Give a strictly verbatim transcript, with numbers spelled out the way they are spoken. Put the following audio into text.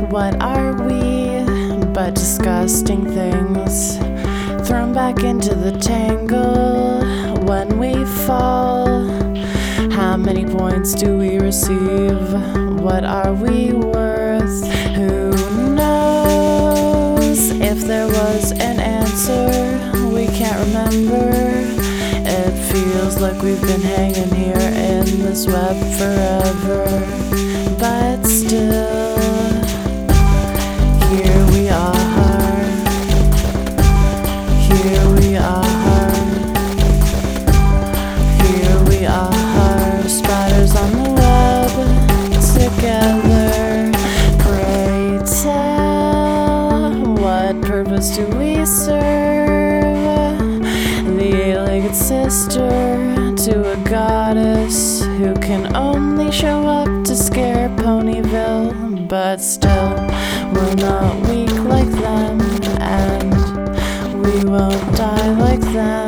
What are we but disgusting things thrown back into the tangle when we fall? How many points do we receive? What are we worth? Who knows? If there was an answer, we can't remember. It feels like we've been hanging here in this web forever, but still, here we are, here we are, here we are, spiders on the web, together. Pray tell, what purpose do we serve? The eight-legged sister to a goddess who can only show up to scare Ponyville, but still, we're not weak like them, and we won't die like them.